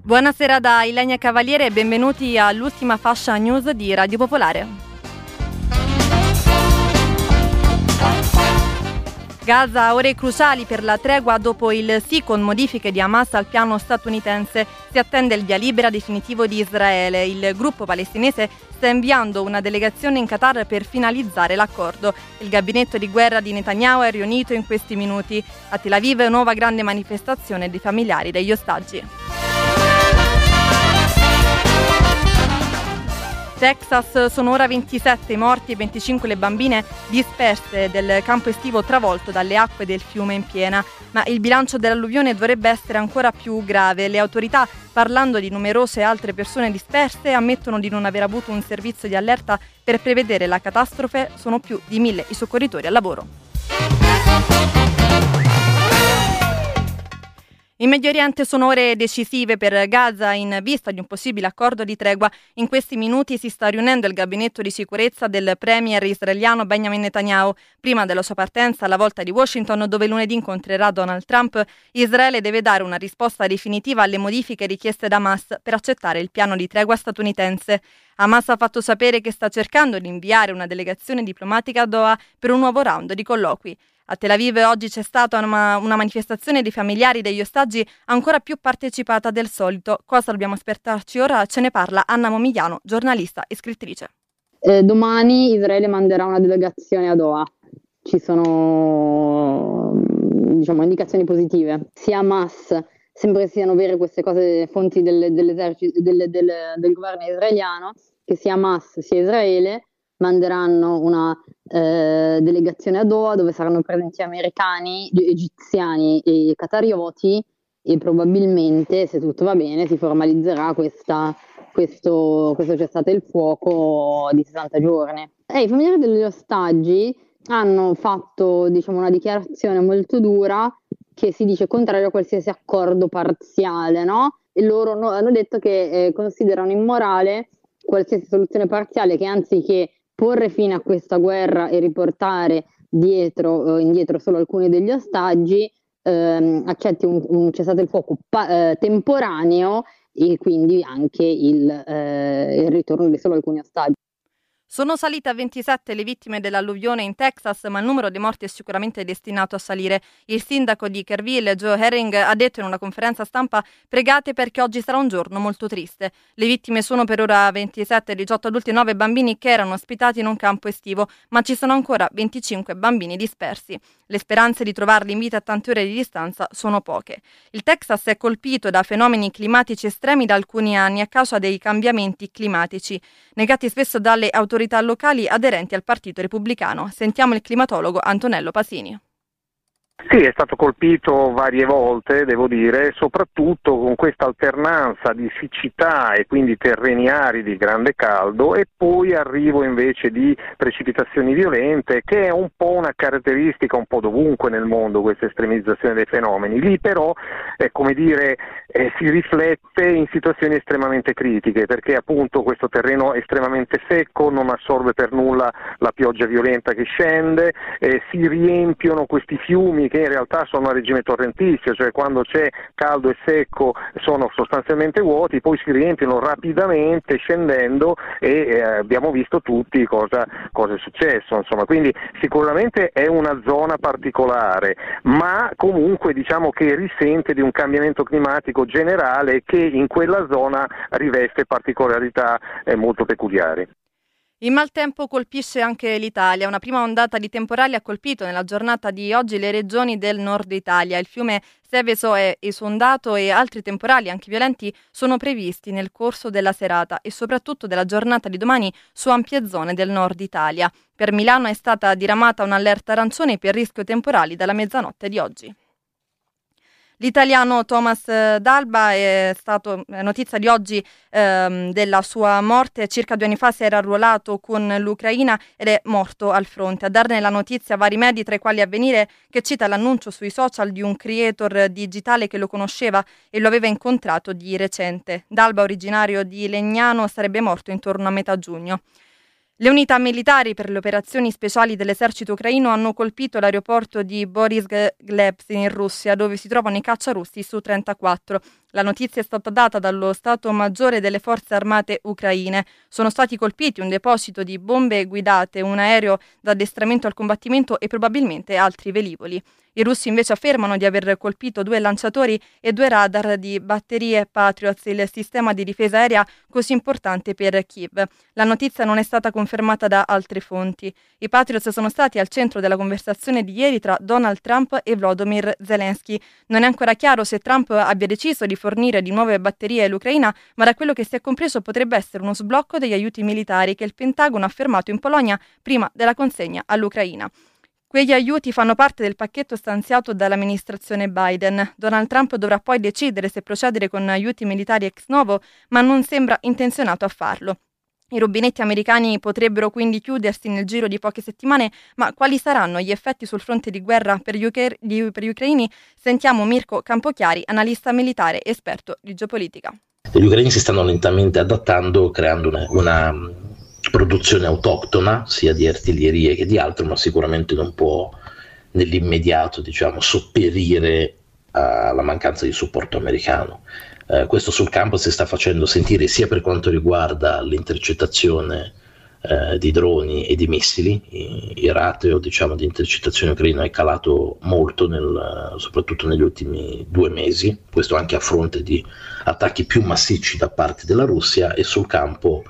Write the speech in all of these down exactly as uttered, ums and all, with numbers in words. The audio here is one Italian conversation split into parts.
Buonasera da Ilenia Cavaliere e benvenuti all'ultima fascia news di Radio Popolare. Gaza, ore cruciali per la tregua dopo il sì con modifiche di Hamas al piano statunitense. Si attende il via libera definitivo di Israele. Il gruppo palestinese sta inviando una delegazione in Qatar per finalizzare l'accordo. Il gabinetto di guerra di Netanyahu è riunito in questi minuti. A Tel Aviv nuova grande manifestazione dei familiari degli ostaggi. Texas, sono ora ventisette i morti e venticinque le bambine disperse del campo estivo travolto dalle acque del fiume in piena, ma il bilancio dell'alluvione dovrebbe essere ancora più grave. Le autorità, parlando di numerose altre persone disperse, ammettono di non aver avuto un servizio di allerta per prevedere la catastrofe. Sono più di mille i soccorritori al lavoro. In Medio Oriente sono ore decisive per Gaza in vista di un possibile accordo di tregua. In questi minuti si sta riunendo il gabinetto di sicurezza del premier israeliano Benjamin Netanyahu. Prima della sua partenza alla volta di Washington, dove lunedì incontrerà Donald Trump, Israele deve dare una risposta definitiva alle modifiche richieste da Hamas per accettare il piano di tregua statunitense. Hamas ha fatto sapere che sta cercando di inviare una delegazione diplomatica a Doha per un nuovo round di colloqui. A Tel Aviv oggi c'è stata una, una manifestazione dei familiari degli ostaggi ancora più partecipata del solito. Cosa dobbiamo aspettarci ora? Ce ne parla Anna Momigliano, giornalista e scrittrice. Eh, domani Israele manderà una delegazione a Doha. Ci sono, diciamo, indicazioni positive. Sia Hamas, sembra che siano vere queste cose, fonti del, dell'esercito, del, del, del governo israeliano, che sia Hamas sia Israele manderanno una eh, delegazione a Doha dove saranno presenti americani, egiziani e qatarioti, e probabilmente, se tutto va bene, si formalizzerà questa, questo, questo cessate il fuoco di sessanta giorni. E i familiari degli ostaggi hanno fatto, diciamo, una dichiarazione molto dura che si dice contrario a qualsiasi accordo parziale, no? E loro no, hanno detto che eh, considerano immorale qualsiasi soluzione parziale, che anziché porre fine a questa guerra e riportare dietro, eh, indietro solo alcuni degli ostaggi, ehm, accetti un, un cessate il fuoco pa- eh, temporaneo e quindi anche il, eh, il ritorno di solo alcuni ostaggi. Sono salite a ventisette le vittime dell'alluvione in Texas, ma il numero dei morti è sicuramente destinato a salire. Il sindaco di Kerrville, Joe Herring, ha detto in una conferenza stampa: pregate perché oggi sarà un giorno molto triste. Le vittime sono per ora ventisette, diciotto adulti e nove bambini che erano ospitati in un campo estivo, ma ci sono ancora venticinque bambini dispersi. Le speranze di trovarli in vita a tante ore di distanza sono poche. Il Texas è colpito da fenomeni climatici estremi da alcuni anni a causa dei cambiamenti climatici, negati spesso dalle autorità locali aderenti al Partito Repubblicano. Sentiamo il climatologo Antonello Pasini. Sì, è stato colpito varie volte, devo dire, soprattutto con questa alternanza di siccità e quindi terreni aridi, grande caldo, e poi arrivo invece di precipitazioni violente, che è un po' una caratteristica un po' dovunque nel mondo, questa estremizzazione dei fenomeni. Lì però, eh, come dire, eh, si riflette in situazioni estremamente critiche, perché appunto questo terreno estremamente secco non assorbe per nulla la pioggia violenta che scende, eh, si riempiono questi fiumi che in realtà sono a regime torrentizio, cioè quando c'è caldo e secco sono sostanzialmente vuoti, poi si riempiono rapidamente scendendo e eh, abbiamo visto tutti cosa, cosa è successo, insomma. Quindi sicuramente è una zona particolare, ma comunque diciamo che risente di un cambiamento climatico generale che in quella zona riveste particolarità eh, molto peculiari. Il maltempo colpisce anche l'Italia. Una prima ondata di temporali ha colpito nella giornata di oggi le regioni del nord Italia. Il fiume Seveso è esondato e altri temporali, anche violenti, sono previsti nel corso della serata e soprattutto della giornata di domani su ampie zone del nord Italia. Per Milano è stata diramata un'allerta arancione per rischio temporali dalla mezzanotte di oggi. L'italiano Thomas D'Alba è stato è notizia di oggi ehm, della sua morte. Circa due anni fa si era arruolato con l'Ucraina ed è morto al fronte. A darne la notizia vari medi, tra i quali Avvenire, che cita l'annuncio sui social di un creator digitale che lo conosceva e lo aveva incontrato di recente. D'Alba, originario di Legnano, sarebbe morto intorno a metà giugno. Le unità militari per le operazioni speciali dell'esercito ucraino hanno colpito l'aeroporto di Boris Glebsk in Russia, dove si trovano i cacciarussi Su trentaquattro. La notizia è stata data dallo Stato Maggiore delle Forze Armate ucraine. Sono stati colpiti un deposito di bombe guidate, un aereo da addestramento al combattimento e probabilmente altri velivoli. I russi invece affermano di aver colpito due lanciatori e due radar di batterie Patriot, il sistema di difesa aerea così importante per Kiev. La notizia non è stata confermata da altre fonti. I Patriot sono stati al centro della conversazione di ieri tra Donald Trump e Volodymyr Zelensky. Non è ancora chiaro se Trump abbia deciso di fornire di nuove batterie all'Ucraina, ma da quello che si è compreso potrebbe essere uno sblocco degli aiuti militari che il Pentagono ha fermato in Polonia prima della consegna all'Ucraina. Quegli aiuti fanno parte del pacchetto stanziato dall'amministrazione Biden. Donald Trump dovrà poi decidere se procedere con aiuti militari ex novo, ma non sembra intenzionato a farlo. I rubinetti americani potrebbero quindi chiudersi nel giro di poche settimane, ma quali saranno gli effetti sul fronte di guerra per gli, ucra- per gli ucraini? Sentiamo Mirko Campochiari, analista militare esperto di geopolitica. Gli ucraini si stanno lentamente adattando, creando una, una produzione autoctona sia di artiglierie che di altro, ma sicuramente non può nell'immediato, diciamo, sopperire alla mancanza di supporto americano. Eh, questo sul campo si sta facendo sentire sia per quanto riguarda l'intercettazione eh, di droni e di missili. I, il ratio, diciamo, di intercettazione ucraina è calato molto, nel, soprattutto negli ultimi due mesi, questo anche a fronte di attacchi più massicci da parte della Russia, e sul campo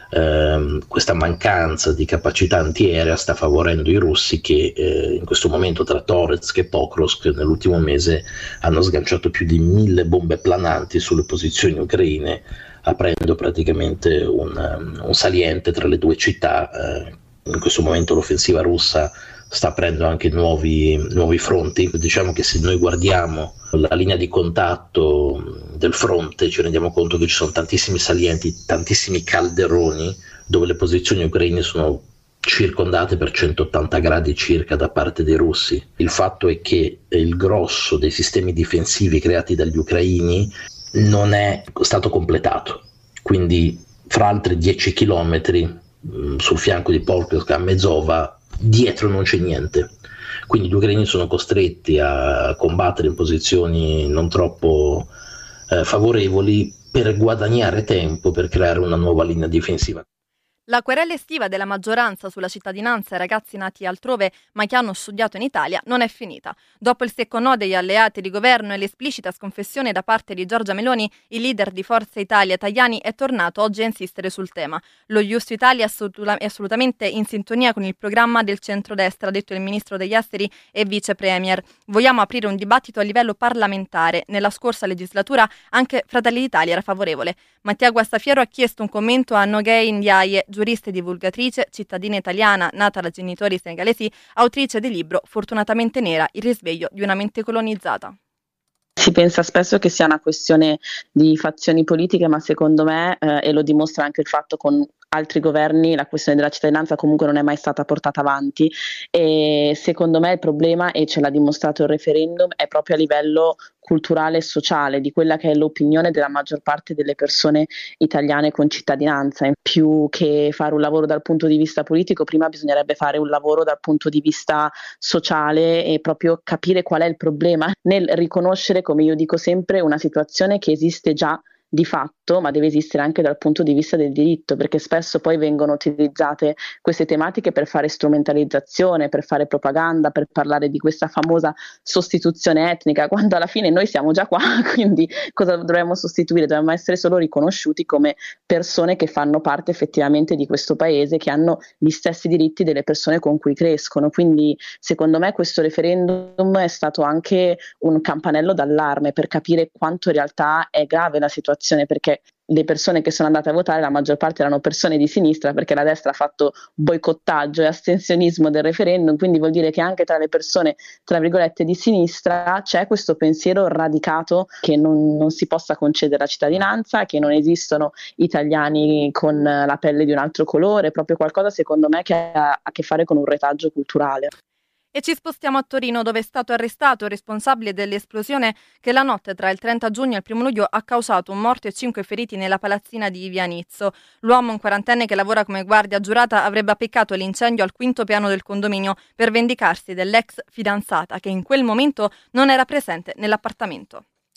Uh, questa mancanza di capacità antiaerea sta favorendo i russi che uh, in questo momento tra Toretsk e Pokrovsk nell'ultimo mese hanno sganciato più di mille bombe plananti sulle posizioni ucraine, aprendo praticamente un, um, un saliente tra le due città. Uh, in questo momento l'offensiva russa sta aprendo anche nuovi, nuovi fronti. Diciamo che se noi guardiamo la linea di contatto del fronte ci rendiamo conto che ci sono tantissimi salienti, tantissimi calderoni dove le posizioni ucraine sono circondate per centottanta gradi circa da parte dei russi. Il fatto è che il grosso dei sistemi difensivi creati dagli ucraini non è stato completato, quindi fra altri dieci chilometri mh, sul fianco di Pokrovsk a Mezova dietro non c'è niente, quindi gli ucraini sono costretti a combattere in posizioni non troppo eh, favorevoli per guadagnare tempo, per creare una nuova linea difensiva. La querela estiva della maggioranza sulla cittadinanza ai ragazzi nati altrove ma che hanno studiato in Italia non è finita. Dopo il secco no degli alleati di governo e l'esplicita sconfessione da parte di Giorgia Meloni, il leader di Forza Italia Tajani è tornato oggi a insistere sul tema. Lo Ius Italia è assolutamente in sintonia con il programma del centrodestra, ha detto il ministro degli esteri e vice premier. Vogliamo aprire un dibattito a livello parlamentare. Nella scorsa legislatura anche Fratelli d'Italia era favorevole. Mattia Guastafiero ha chiesto un commento a Nogay Ndiaye, giurista e divulgatrice, cittadina italiana, nata da genitori senegalesi, autrice del libro Fortunatamente nera, il risveglio di una mente colonizzata. Si pensa spesso che sia una questione di fazioni politiche, ma secondo me, eh, e lo dimostra anche il fatto con altri governi, la questione della cittadinanza comunque non è mai stata portata avanti, e secondo me il problema, e ce l'ha dimostrato il referendum, è proprio a livello culturale e sociale, di quella che è l'opinione della maggior parte delle persone italiane con cittadinanza. In più che fare un lavoro dal punto di vista politico, prima bisognerebbe fare un lavoro dal punto di vista sociale e proprio capire qual è il problema, nel riconoscere, come io dico sempre, una situazione che esiste già di fatto, ma deve esistere anche dal punto di vista del diritto, perché spesso poi vengono utilizzate queste tematiche per fare strumentalizzazione, per fare propaganda, per parlare di questa famosa sostituzione etnica, quando alla fine noi siamo già qua, quindi cosa dovremmo sostituire? Dobbiamo essere solo riconosciuti come persone che fanno parte effettivamente di questo paese, che hanno gli stessi diritti delle persone con cui crescono. Quindi secondo me questo referendum è stato anche un campanello d'allarme per capire quanto in realtà è grave la situazione, perché le persone che sono andate a votare, la maggior parte erano persone di sinistra, perché la destra ha fatto boicottaggio e astensionismo del referendum, quindi vuol dire che anche tra le persone, tra virgolette, di sinistra c'è questo pensiero radicato che non, non si possa concedere la cittadinanza, che non esistono italiani con la pelle di un altro colore, proprio qualcosa secondo me che ha a che fare con un retaggio culturale. E ci spostiamo a Torino, dove è stato arrestato il responsabile dell'esplosione che la notte tra il trenta giugno e il primo luglio ha causato un morto e cinque feriti nella palazzina di Vianizzo. L'uomo, un quarantenne che lavora come guardia giurata, avrebbe appiccato l'incendio al quinto piano del condominio per vendicarsi dell'ex fidanzata che in quel momento non era presente nell'appartamento.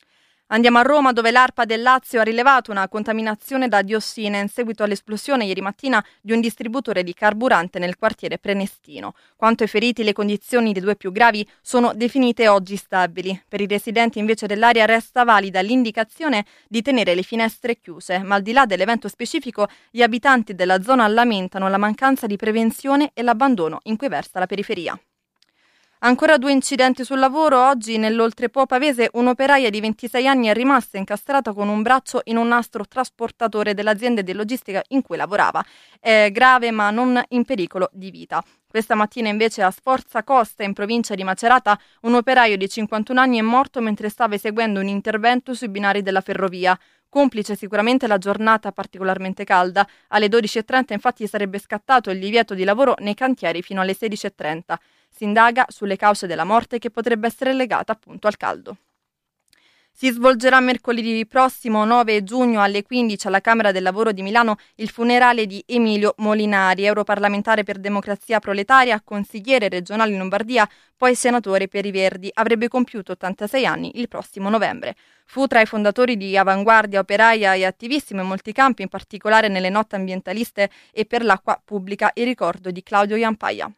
Andiamo a Roma, dove l'ARPA del Lazio ha rilevato una contaminazione da diossina in seguito all'esplosione ieri mattina di un distributore di carburante nel quartiere Prenestino. Quanto ai feriti, le condizioni dei due più gravi sono definite oggi stabili. Per i residenti invece dell'area resta valida l'indicazione di tenere le finestre chiuse, ma al di là dell'evento specifico gli abitanti della zona lamentano la mancanza di prevenzione e l'abbandono in cui versa la periferia. Ancora due incidenti sul lavoro. Oggi nell'Oltrepo pavese un'operaia di ventisei anni è rimasta incastrata con un braccio in un nastro trasportatore dell'azienda di logistica in cui lavorava. È grave ma non in pericolo di vita. Questa mattina invece a Sforza Costa, in provincia di Macerata, un operaio di cinquantuno anni è morto mentre stava eseguendo un intervento sui binari della ferrovia. Complice sicuramente la giornata particolarmente calda. Alle dodici e trenta infatti sarebbe scattato il divieto di lavoro nei cantieri fino alle sedici e trenta. Si indaga sulle cause della morte, che potrebbe essere legata appunto al caldo. Si svolgerà mercoledì prossimo nove giugno alle quindici alla Camera del Lavoro di Milano il funerale di Emilio Molinari, europarlamentare per Democrazia Proletaria, consigliere regionale in Lombardia, poi senatore per i Verdi. Avrebbe compiuto ottantasei anni il prossimo novembre. Fu tra i fondatori di Avanguardia Operaia e attivissimo in molti campi, in particolare nelle lotte ambientaliste e per l'acqua pubblica, il ricordo di Claudio Iampaia.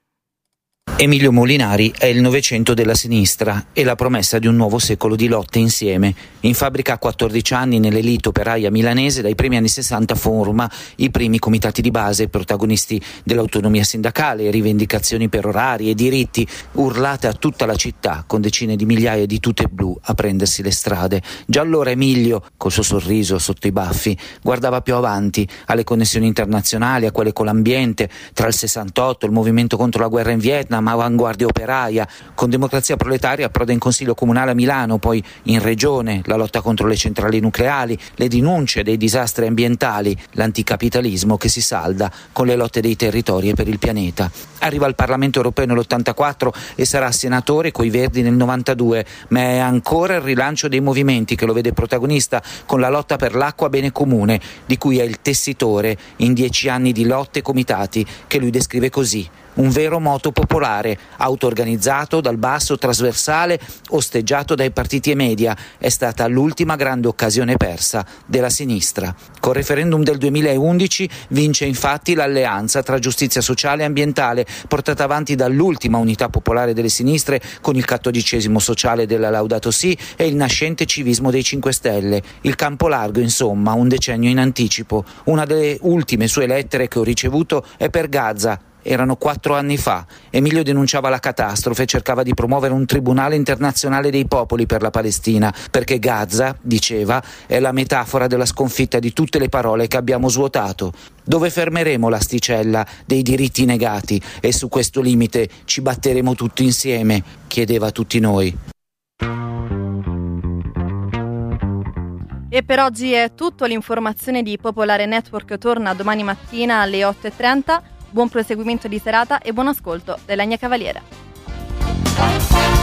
Emilio Molinari è il Novecento della sinistra e la promessa di un nuovo secolo di lotte insieme. In fabbrica a quattordici anni, nell'elite operaia milanese, dai primi anni sessanta forma i primi comitati di base, protagonisti dell'autonomia sindacale, rivendicazioni per orari e diritti, urlate a tutta la città con decine di migliaia di tute blu a prendersi le strade. Già allora Emilio, col suo sorriso sotto i baffi, guardava più avanti, alle connessioni internazionali, a quelle con l'ambiente, tra il sessantotto, il movimento contro la guerra in Vietnam, Avanguardia Operaia. Con Democrazia Proletaria approda in Consiglio Comunale a Milano, poi in Regione, la lotta contro le centrali nucleari, le denunce dei disastri ambientali, l'anticapitalismo che si salda con le lotte dei territori e per il pianeta. Arriva al Parlamento Europeo nell'ottantaquattro e sarà senatore coi Verdi nel novantadue, ma è ancora il rilancio dei movimenti che lo vede protagonista con la lotta per l'acqua bene comune, di cui è il tessitore in dieci anni di lotte e comitati che lui descrive così: un vero moto popolare, auto-organizzato, dal basso, trasversale, osteggiato dai partiti e media. È stata l'ultima grande occasione persa della sinistra. Col referendum del duemilaundici vince infatti l'alleanza tra giustizia sociale e ambientale, portata avanti dall'ultima unità popolare delle sinistre con il cattolicesimo sociale della Laudato Si e il nascente civismo dei cinque Stelle. Il campo largo, insomma, un decennio in anticipo. Una delle ultime sue lettere che ho ricevuto è per Gaza. Erano quattro anni fa. Emilio denunciava la catastrofe e cercava di promuovere un tribunale internazionale dei popoli per la Palestina, perché Gaza, diceva, è la metafora della sconfitta di tutte le parole che abbiamo svuotato. Dove fermeremo l'asticella dei diritti negati? E su questo limite ci batteremo tutti insieme, chiedeva a tutti noi. E per oggi è tutto. L'informazione di Popolare Network torna domani mattina alle otto e trenta. Buon proseguimento di serata e buon ascolto della Nia Cavaliere.